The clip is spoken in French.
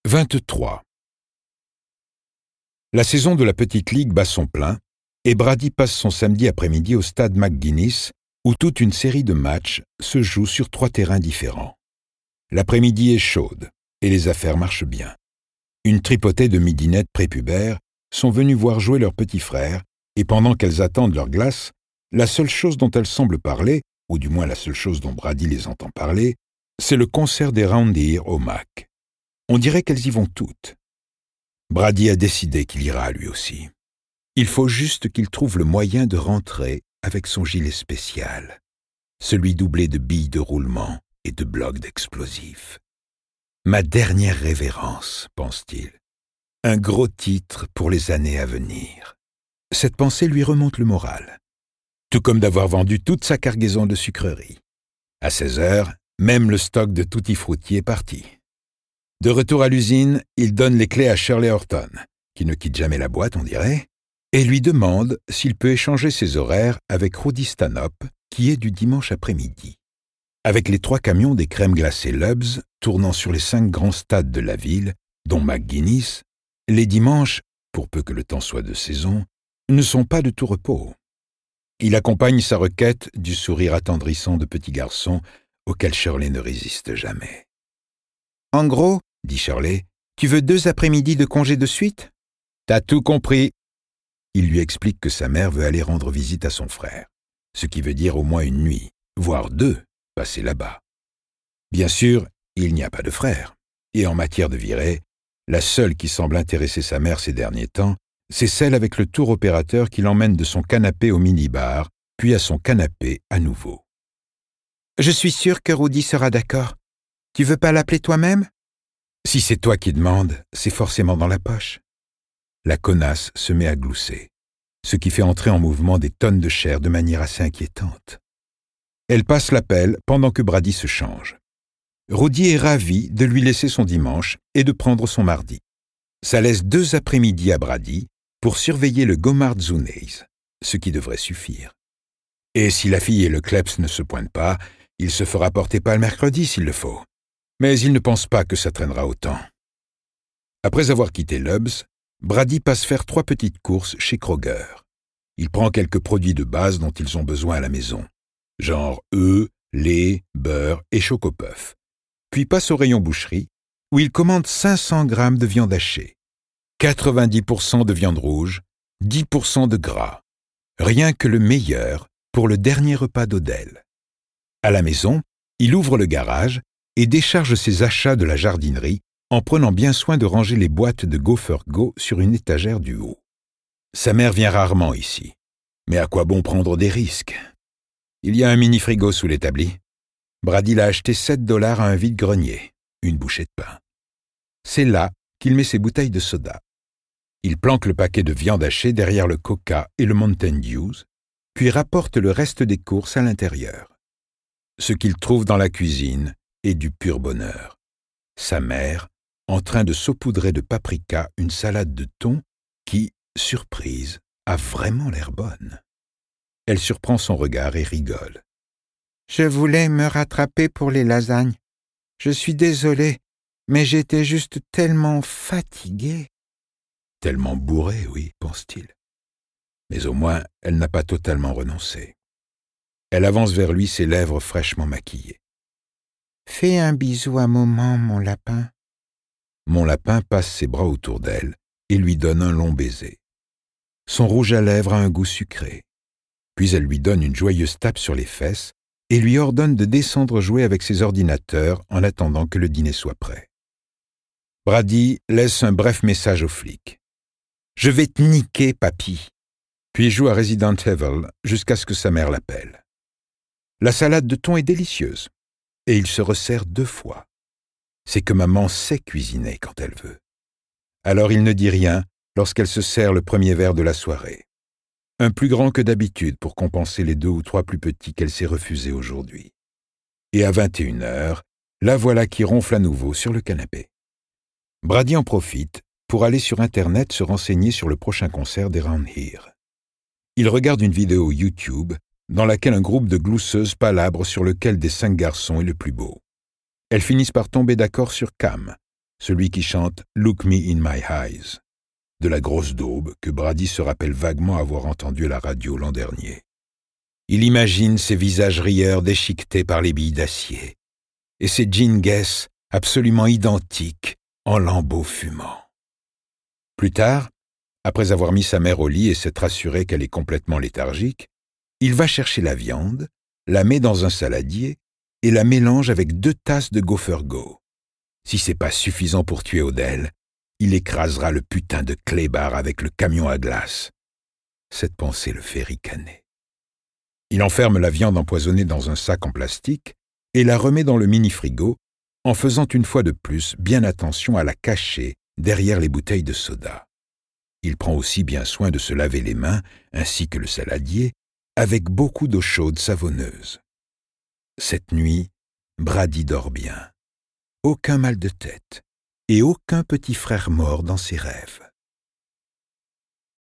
23. La saison de la petite ligue bat son plein et Brady passe son samedi après-midi au stade McGuinness où toute une série de matchs se joue sur 3 terrains différents. L'après-midi est chaude et les affaires marchent bien. Une tripotée de midinettes prépubères sont venues voir jouer leur petit frère et pendant qu'elles attendent leur glace, la seule chose dont elles semblent parler, ou du moins la seule chose dont Brady les entend parler, c'est le concert des Round Ear au Mac. On dirait qu'elles y vont toutes. Brady a décidé qu'il ira lui aussi. Il faut juste qu'il trouve le moyen de rentrer avec son gilet spécial, celui doublé de billes de roulement et de blocs d'explosifs. Ma dernière révérence, pense-t-il. Un gros titre pour les années à venir. Cette pensée lui remonte le moral. Tout comme d'avoir vendu toute sa cargaison de sucreries. À 16 heures, même le stock de Tutti Frutti est parti. De retour à l'usine, il donne les clés à Shirley Horton, qui ne quitte jamais la boîte, on dirait, et lui demande s'il peut échanger ses horaires avec Rudy Stanhope, qui est du dimanche après-midi. Avec les 3 camions des crèmes glacées Lubs tournant sur les 5 grands stades de la ville, dont McGuinness, les dimanches, pour peu que le temps soit de saison, ne sont pas de tout repos. Il accompagne sa requête du sourire attendrissant de petit garçon auquel Shirley ne résiste jamais. « En gros, dit Shirley, tu veux 2 après-midi de congé de suite ? T'as tout compris. » Il lui explique que sa mère veut aller rendre visite à son frère, ce qui veut dire au moins une nuit, voire 2, passées là-bas. Bien sûr, il n'y a pas de frère, et en matière de virée, la seule qui semble intéresser sa mère ces derniers temps, c'est celle avec le tour opérateur qui l'emmène de son canapé au mini-bar, puis à son canapé à nouveau. « Je suis sûr que Rudy sera d'accord. Tu veux pas l'appeler toi-même ? » Si c'est toi qui demandes, c'est forcément dans la poche. La connasse se met à glousser, ce qui fait entrer en mouvement des tonnes de chair de manière assez inquiétante. Elle passe l'appel pendant que Brady se change. Rudy est ravi de lui laisser son dimanche et de prendre son mardi. Ça laisse 2 après-midi à Brady pour surveiller le Gomard Zunays, ce qui devrait suffire. Et si la fille et le kleps ne se pointent pas, il se fera porter pas le mercredi s'il le faut. Mais il ne pense pas que ça traînera autant. Après avoir quitté Lubs, Brady passe faire 3 petites courses chez Kroger. Il prend quelques produits de base dont ils ont besoin à la maison, genre œufs, lait, beurre et chocopuff. Puis passe au rayon boucherie, où il commande 500 grammes de viande hachée, 90% de viande rouge, 10% de gras. Rien que le meilleur pour le dernier repas d'Odell. À la maison, il ouvre le garage et décharge ses achats de la jardinerie en prenant bien soin de ranger les boîtes de Gopher Go sur une étagère du haut. Sa mère vient rarement ici, mais à quoi bon prendre des risques ? Il y a un mini-frigo sous l'établi. Brady l'a acheté $7 à un vide-grenier, une bouchée de pain. C'est là qu'il met ses bouteilles de soda. Il planque le paquet de viande hachée derrière le Coca et le Mountain Dew, puis rapporte le reste des courses à l'intérieur. Ce qu'il trouve dans la cuisine est du pur bonheur. Sa mère, en train de saupoudrer de paprika une salade de thon qui, surprise, a vraiment l'air bonne. Elle surprend son regard et rigole. « Je voulais me rattraper pour les lasagnes. Je suis désolée, mais j'étais juste tellement fatiguée. » Tellement bourrée, oui, pense-t-il. Mais au moins, elle n'a pas totalement renoncé. Elle avance vers lui, ses lèvres fraîchement maquillées. « Fais un bisou à maman, mon lapin. » Mon lapin passe ses bras autour d'elle et lui donne un long baiser. Son rouge à lèvres a un goût sucré. Puis elle lui donne une joyeuse tape sur les fesses et lui ordonne de descendre jouer avec ses ordinateurs en attendant que le dîner soit prêt. Brady laisse un bref message aux flics. « Je vais te niquer, papy !» Puis joue à Resident Evil jusqu'à ce que sa mère l'appelle. La salade de thon est délicieuse, et il se resserre 2 fois. C'est que maman sait cuisiner quand elle veut. Alors il ne dit rien lorsqu'elle se sert le premier verre de la soirée. Un plus grand que d'habitude pour compenser les 2 ou 3 plus petits qu'elle s'est refusés aujourd'hui. Et à 21h, la voilà qui ronfle à nouveau sur le canapé. Brady en profite pour aller sur Internet se renseigner sur le prochain concert des Round Ear. Il regarde une vidéo YouTube dans laquelle un groupe de glousseuses palabre sur lequel des 5 garçons est le plus beau. Elles finissent par tomber d'accord sur Cam, celui qui chante « Look me in my eyes », de la grosse daube que Brady se rappelle vaguement avoir entendu à la radio l'an dernier. Il imagine ces visages rieurs déchiquetés par les billes d'acier, et ces jeans Guess absolument identiques en lambeaux fumants. Plus tard, après avoir mis sa mère au lit et s'être assuré qu'elle est complètement léthargique, il va chercher la viande, la met dans un saladier et la mélange avec 2 tasses de Gopher Go. Si c'est pas suffisant pour tuer Odell, il écrasera le putain de clébard avec le camion à glace. Cette pensée le fait ricaner. Il enferme la viande empoisonnée dans un sac en plastique et la remet dans le mini-frigo, en faisant une fois de plus bien attention à la cacher derrière les bouteilles de soda. Il prend aussi bien soin de se laver les mains, ainsi que le saladier, avec beaucoup d'eau chaude savonneuse. Cette nuit, Brady dort bien. Aucun mal de tête et aucun petit frère mort dans ses rêves.